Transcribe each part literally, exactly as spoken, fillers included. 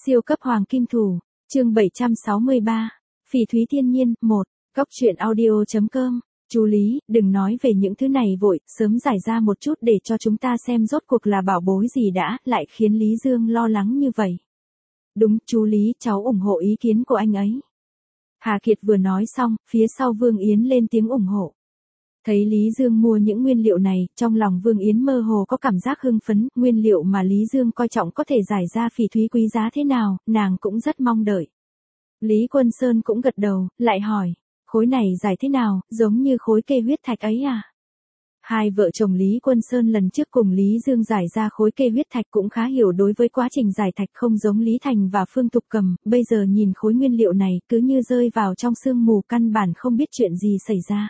Siêu cấp hoàng kim thủ, chương bảy trăm sáu mươi ba, phỉ thúy thiên nhiên, một, góc truyện audio.com, chú Lý, đừng nói về những thứ này vội, sớm giải ra một chút để cho chúng ta xem rốt cuộc là bảo bối gì đã, lại khiến Lý Dương lo lắng như vậy. Đúng, chú Lý, cháu ủng hộ ý kiến của anh ấy. Hà Kiệt vừa nói xong, phía sau Vương Yến lên tiếng ủng hộ. Thấy Lý Dương mua những nguyên liệu này, trong lòng Vương Yến mơ hồ có cảm giác hưng phấn, nguyên liệu mà Lý Dương coi trọng có thể giải ra phỉ thúy quý giá thế nào, nàng cũng rất mong đợi. Lý Quân Sơn cũng gật đầu, lại hỏi, khối này giải thế nào, giống như khối kê huyết thạch ấy à? Hai vợ chồng Lý Quân Sơn lần trước cùng Lý Dương giải ra khối kê huyết thạch cũng khá hiểu đối với quá trình giải thạch, không giống Lý Thành và Phương Tục Cầm, bây giờ nhìn khối nguyên liệu này cứ như rơi vào trong sương mù, căn bản không biết chuyện gì xảy ra.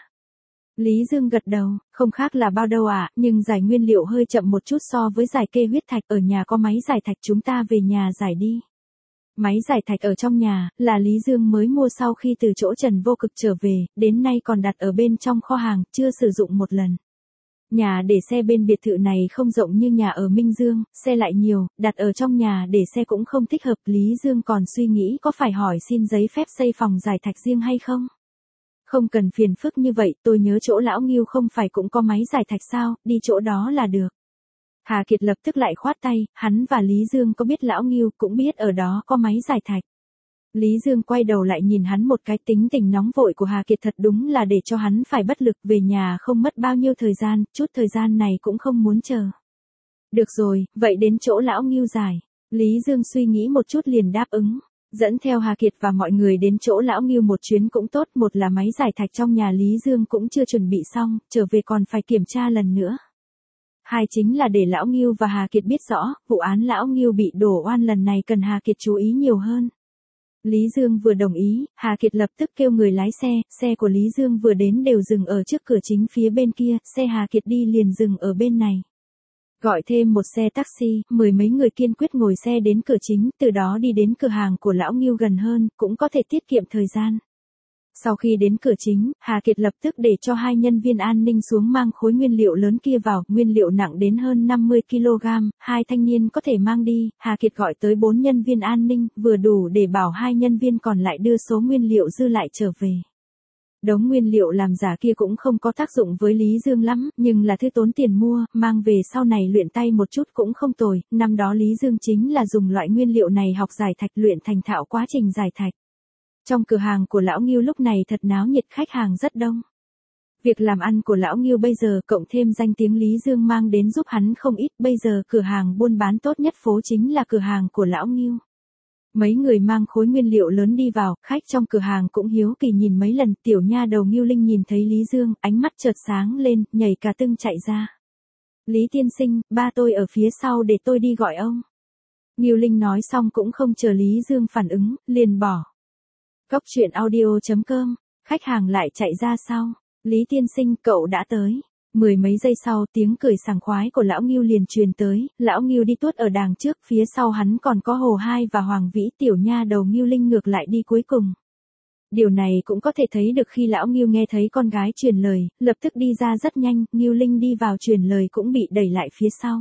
Lý Dương gật đầu, không khác là bao đâu ạ, à, nhưng giải nguyên liệu hơi chậm một chút so với giải kê huyết thạch, ở nhà có máy giải thạch chúng ta về nhà giải đi. Máy giải thạch ở trong nhà, là Lý Dương mới mua sau khi từ chỗ Trần Vô Cực trở về, đến nay còn đặt ở bên trong kho hàng, chưa sử dụng một lần. Nhà để xe bên biệt thự này không rộng như nhà ở Minh Dương, xe lại nhiều, đặt ở trong nhà để xe cũng không thích hợp, Lý Dương còn suy nghĩ có phải hỏi xin giấy phép xây phòng giải thạch riêng hay không? Không cần phiền phức như vậy, tôi nhớ chỗ lão Ngưu không phải cũng có máy giải thạch sao, đi chỗ đó là được. Hà Kiệt lập tức lại khoát tay, hắn và Lý Dương có biết lão Ngưu cũng biết ở đó có máy giải thạch. Lý Dương quay đầu lại nhìn hắn một cái, tính tình nóng vội của Hà Kiệt thật đúng là để cho hắn phải bất lực, về nhà không mất bao nhiêu thời gian, chút thời gian này cũng không muốn chờ. Được rồi, vậy đến chỗ lão Ngưu giải. Lý Dương suy nghĩ một chút liền đáp ứng. Dẫn theo Hà Kiệt và mọi người đến chỗ lão Ngưu một chuyến cũng tốt, một là máy giải thạch trong nhà Lý Dương cũng chưa chuẩn bị xong, trở về còn phải kiểm tra lần nữa. Hai chính là để lão Ngưu và Hà Kiệt biết rõ, vụ án lão Ngưu bị đổ oan lần này cần Hà Kiệt chú ý nhiều hơn. Lý Dương vừa đồng ý, Hà Kiệt lập tức kêu người lái xe, xe của Lý Dương vừa đến đều dừng ở trước cửa chính phía bên kia, xe Hà Kiệt đi liền dừng ở bên này. Gọi thêm một xe taxi, mười mấy người kiên quyết ngồi xe đến cửa chính, từ đó đi đến cửa hàng của lão Ngưu gần hơn, cũng có thể tiết kiệm thời gian. Sau khi đến cửa chính, Hà Kiệt lập tức để cho hai nhân viên an ninh xuống mang khối nguyên liệu lớn kia vào, nguyên liệu nặng đến hơn năm mươi ki lô gam, hai thanh niên có thể mang đi, Hà Kiệt gọi tới bốn nhân viên an ninh, vừa đủ để bảo hai nhân viên còn lại đưa số nguyên liệu dư lại trở về. Đống nguyên liệu làm giả kia cũng không có tác dụng với Lý Dương lắm, nhưng là thứ tốn tiền mua, mang về sau này luyện tay một chút cũng không tồi, năm đó Lý Dương chính là dùng loại nguyên liệu này học giải thạch, luyện thành thạo quá trình giải thạch. Trong cửa hàng của lão Ngưu lúc này thật náo nhiệt, khách hàng rất đông. Việc làm ăn của lão Ngưu bây giờ cộng thêm danh tiếng Lý Dương mang đến giúp hắn không ít, bây giờ cửa hàng buôn bán tốt nhất phố chính là cửa hàng của lão Ngưu. Mấy người mang khối nguyên liệu lớn đi vào, khách trong cửa hàng cũng hiếu kỳ nhìn mấy lần, tiểu nha đầu Ngưu Linh nhìn thấy Lý Dương, ánh mắt chợt sáng lên, nhảy cả tưng chạy ra. Lý tiên sinh, ba tôi ở phía sau để tôi đi gọi ông. Ngưu Linh nói xong cũng không chờ Lý Dương phản ứng, liền bỏ. Góc truyện audio.com, khách hàng lại chạy ra sau. Lý tiên sinh, cậu đã tới. Mười mấy giây sau, tiếng cười sảng khoái của lão Ngưu liền truyền tới, lão Ngưu đi tuốt ở đàng trước, phía sau hắn còn có Hồ Hai và Hoàng Vĩ, tiểu nha đầu Ngưu Linh ngược lại đi cuối cùng. Điều này cũng có thể thấy được khi lão Ngưu nghe thấy con gái truyền lời, lập tức đi ra rất nhanh, Ngưu Linh đi vào truyền lời cũng bị đẩy lại phía sau.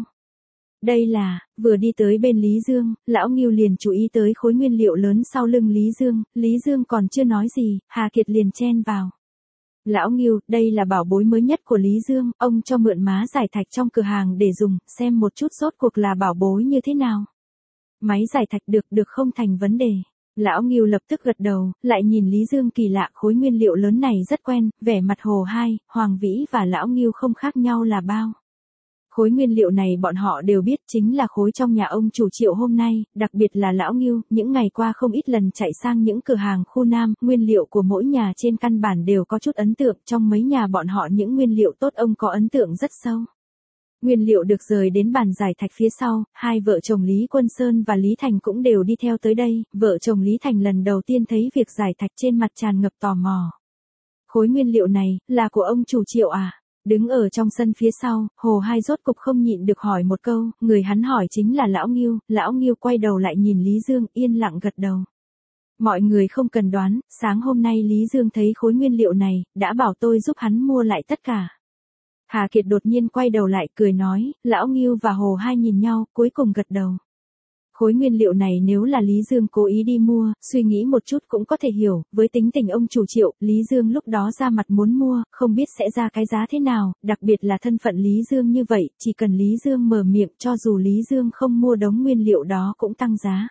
Đây là, vừa đi tới bên Lý Dương, lão Ngưu liền chú ý tới khối nguyên liệu lớn sau lưng Lý Dương, Lý Dương còn chưa nói gì, Hà Kiệt liền chen vào. Lão Ngưu, đây là bảo bối mới nhất của Lý Dương, ông cho mượn má giải thạch trong cửa hàng để dùng, xem một chút rốt cuộc là bảo bối như thế nào. Máy giải thạch được, được không thành vấn đề. Lão Ngưu lập tức gật đầu, lại nhìn Lý Dương kỳ lạ, khối nguyên liệu lớn này rất quen, vẻ mặt Hồ Hai, Hoàng Vĩ và lão Ngưu không khác nhau là bao. Khối nguyên liệu này bọn họ đều biết chính là khối trong nhà ông chủ Triệu hôm nay, đặc biệt là lão Ngưu, những ngày qua không ít lần chạy sang những cửa hàng khu Nam, nguyên liệu của mỗi nhà trên căn bản đều có chút ấn tượng, trong mấy nhà bọn họ những nguyên liệu tốt ông có ấn tượng rất sâu. Nguyên liệu được rời đến bàn giải thạch phía sau, hai vợ chồng Lý Quân Sơn và Lý Thành cũng đều đi theo tới đây, vợ chồng Lý Thành lần đầu tiên thấy việc giải thạch trên mặt tràn ngập tò mò. Khối nguyên liệu này, là của ông chủ Triệu à? Đứng ở trong sân phía sau, Hồ Hai rốt cục không nhịn được hỏi một câu, người hắn hỏi chính là lão Ngưu, lão Ngưu quay đầu lại nhìn Lý Dương, yên lặng gật đầu. Mọi người không cần đoán, sáng hôm nay Lý Dương thấy khối nguyên liệu này, đã bảo tôi giúp hắn mua lại tất cả. Hà Kiệt đột nhiên quay đầu lại cười nói, lão Ngưu và Hồ Hai nhìn nhau, cuối cùng gật đầu. Khối nguyên liệu này nếu là Lý Dương cố ý đi mua, suy nghĩ một chút cũng có thể hiểu, với tính tình ông chủ Triệu, Lý Dương lúc đó ra mặt muốn mua, không biết sẽ ra cái giá thế nào, đặc biệt là thân phận Lý Dương như vậy, chỉ cần Lý Dương mở miệng cho dù Lý Dương không mua đống nguyên liệu đó cũng tăng giá.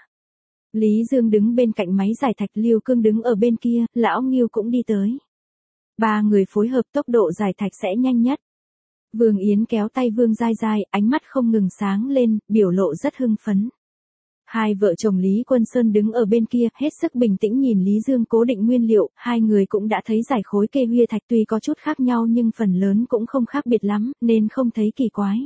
Lý Dương đứng bên cạnh máy giải thạch, Liêu Cương đứng ở bên kia, lão Ngưu cũng đi tới. Ba người phối hợp tốc độ giải thạch sẽ nhanh nhất. Vương Yến kéo tay Vương Giai Giai, ánh mắt không ngừng sáng lên, biểu lộ rất hưng phấn. Hai vợ chồng Lý Quân Sơn đứng ở bên kia, hết sức bình tĩnh nhìn Lý Dương cố định nguyên liệu, hai người cũng đã thấy giải khối kê huy thạch tuy có chút khác nhau nhưng phần lớn cũng không khác biệt lắm, nên không thấy kỳ quái.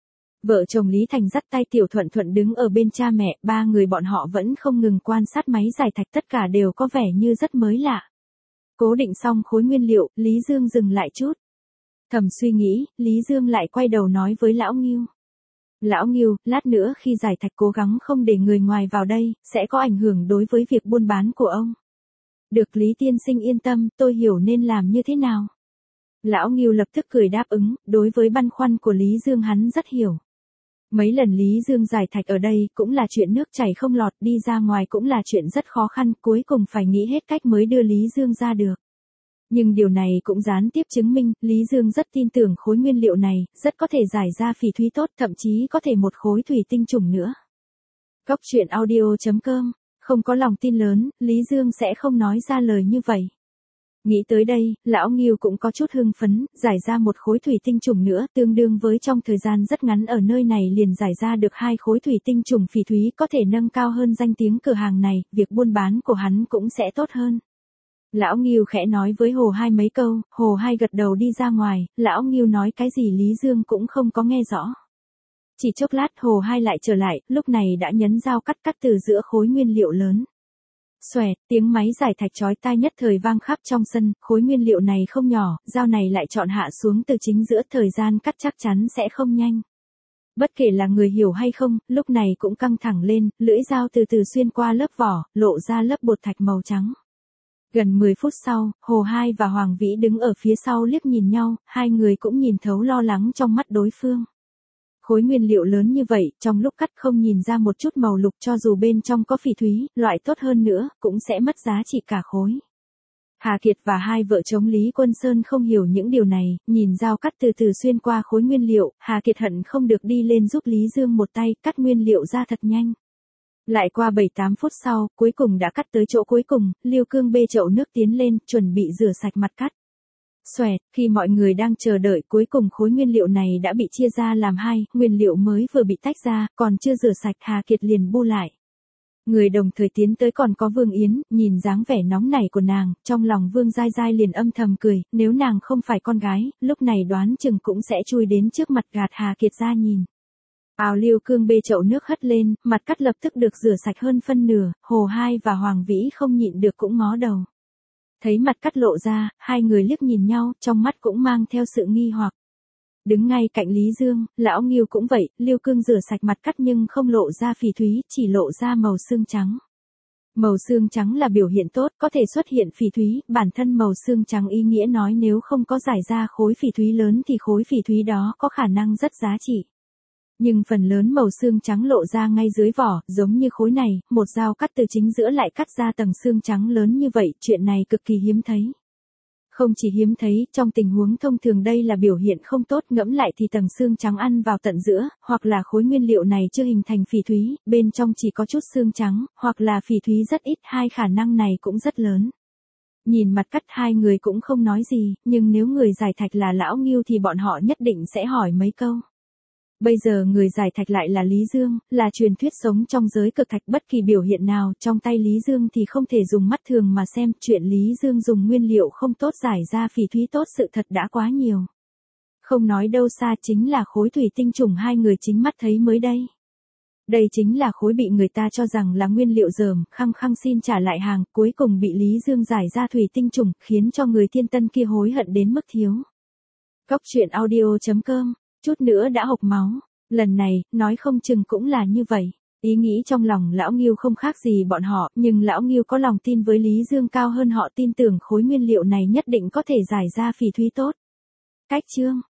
Vợ chồng Lý Thành dắt tay Tiểu Thuận Thuận đứng ở bên cha mẹ, ba người bọn họ vẫn không ngừng quan sát máy giải thạch, tất cả đều có vẻ như rất mới lạ. Cố định xong khối nguyên liệu, Lý Dương dừng lại chút. Thầm suy nghĩ, Lý Dương lại quay đầu nói với Lão Ngưu. Lão Ngưu, lát nữa khi giải thạch cố gắng không để người ngoài vào đây, sẽ có ảnh hưởng đối với việc buôn bán của ông. Được, Lý tiên sinh yên tâm, tôi hiểu nên làm như thế nào. Lão Ngưu lập tức cười đáp ứng, đối với băn khoăn của Lý Dương hắn rất hiểu. Mấy lần Lý Dương giải thạch ở đây cũng là chuyện nước chảy không lọt, đi ra ngoài cũng là chuyện rất khó khăn, cuối cùng phải nghĩ hết cách mới đưa Lý Dương ra được. Nhưng điều này cũng gián tiếp chứng minh, Lý Dương rất tin tưởng khối nguyên liệu này, rất có thể giải ra phỉ thúy tốt, thậm chí có thể một khối thủy tinh trùng nữa. Cốc truyện audio chấm com, không có lòng tin lớn, Lý Dương sẽ không nói ra lời như vậy. Nghĩ tới đây, Lão Ngưu cũng có chút hưng phấn, giải ra một khối thủy tinh trùng nữa, tương đương với trong thời gian rất ngắn ở nơi này liền giải ra được hai khối thủy tinh trùng phỉ thúy, có thể nâng cao hơn danh tiếng cửa hàng này, việc buôn bán của hắn cũng sẽ tốt hơn. Lão Ngưu khẽ nói với Hồ Hai mấy câu, Hồ Hai gật đầu đi ra ngoài, Lão Ngưu nói cái gì Lý Dương cũng không có nghe rõ. Chỉ chốc lát Hồ Hai lại trở lại, lúc này đã nhấn dao cắt cắt từ giữa khối nguyên liệu lớn. Xoẹt, tiếng máy giải thạch chói tai nhất thời vang khắp trong sân, khối nguyên liệu này không nhỏ, dao này lại chọn hạ xuống từ chính giữa, thời gian cắt chắc chắn sẽ không nhanh. Bất kể là người hiểu hay không, lúc này cũng căng thẳng lên, lưỡi dao từ từ xuyên qua lớp vỏ, lộ ra lớp bột thạch màu trắng. Gần mười phút sau, Hồ Hai và Hoàng Vĩ đứng ở phía sau liếc nhìn nhau, hai người cũng nhìn thấu lo lắng trong mắt đối phương. Khối nguyên liệu lớn như vậy, trong lúc cắt không nhìn ra một chút màu lục, cho dù bên trong có phỉ thúy, loại tốt hơn nữa, cũng sẽ mất giá trị cả khối. Hà Kiệt và hai vợ chồng Lý Quân Sơn không hiểu những điều này, nhìn dao cắt từ từ xuyên qua khối nguyên liệu, Hà Kiệt hận không được đi lên giúp Lý Dương một tay, cắt nguyên liệu ra thật nhanh. Lại qua bảy tám phút sau, cuối cùng đã cắt tới chỗ cuối cùng, Liêu Cương bê chậu nước tiến lên, chuẩn bị rửa sạch mặt cắt. Xoẹt, khi mọi người đang chờ đợi, cuối cùng khối nguyên liệu này đã bị chia ra làm hai, nguyên liệu mới vừa bị tách ra, còn chưa rửa sạch, Hà Kiệt liền bu lại. Người đồng thời tiến tới còn có Vương Yến, nhìn dáng vẻ nóng nảy của nàng, trong lòng Vương Giai Giai liền âm thầm cười, nếu nàng không phải con gái, lúc này đoán chừng cũng sẽ chui đến trước mặt gạt Hà Kiệt ra nhìn. Ào, Liêu Cương bê chậu nước hất lên, mặt cắt lập tức được rửa sạch hơn phân nửa, Hồ Hai và Hoàng Vĩ không nhịn được cũng ngó đầu. Thấy mặt cắt lộ ra, hai người liếc nhìn nhau, trong mắt cũng mang theo sự nghi hoặc. Đứng ngay cạnh Lý Dương, Lão Ngưu cũng vậy, Liêu Cương rửa sạch mặt cắt nhưng không lộ ra phỉ thúy, chỉ lộ ra màu xương trắng. Màu xương trắng là biểu hiện tốt, có thể xuất hiện phỉ thúy, bản thân màu xương trắng ý nghĩa nói nếu không có giải ra khối phỉ thúy lớn thì khối phỉ thúy đó có khả năng rất giá trị. Nhưng phần lớn màu xương trắng lộ ra ngay dưới vỏ, giống như khối này, một dao cắt từ chính giữa lại cắt ra tầng xương trắng lớn như vậy, chuyện này cực kỳ hiếm thấy. Không chỉ hiếm thấy, trong tình huống thông thường đây là biểu hiện không tốt, ngẫm lại thì tầng xương trắng ăn vào tận giữa, hoặc là khối nguyên liệu này chưa hình thành phỉ thúy, bên trong chỉ có chút xương trắng, hoặc là phỉ thúy rất ít, hai khả năng này cũng rất lớn. Nhìn mặt cắt hai người cũng không nói gì, nhưng nếu người giải thạch là Lão Ngưu thì bọn họ nhất định sẽ hỏi mấy câu. Bây giờ người giải thạch lại là Lý Dương, là truyền thuyết sống trong giới cực thạch, bất kỳ biểu hiện nào trong tay Lý Dương thì không thể dùng mắt thường mà xem, chuyện Lý Dương dùng nguyên liệu không tốt giải ra phỉ thúy tốt sự thật đã quá nhiều. Không nói đâu xa chính là khối thủy tinh trùng hai người chính mắt thấy mới đây. Đây chính là khối bị người ta cho rằng là nguyên liệu dởm, khăng khăng xin trả lại hàng, cuối cùng bị Lý Dương giải ra thủy tinh trùng, khiến cho người thiên tân kia hối hận đến mức thiếu. Cốc truyện audio chấm com, chút nữa đã hộc máu, lần này, nói không chừng cũng là như vậy. Ý nghĩ trong lòng Lão Ngưu không khác gì bọn họ, nhưng Lão Ngưu có lòng tin với Lý Dương cao hơn họ, tin tưởng khối nguyên liệu này nhất định có thể giải ra phỉ thúy tốt. Cách chương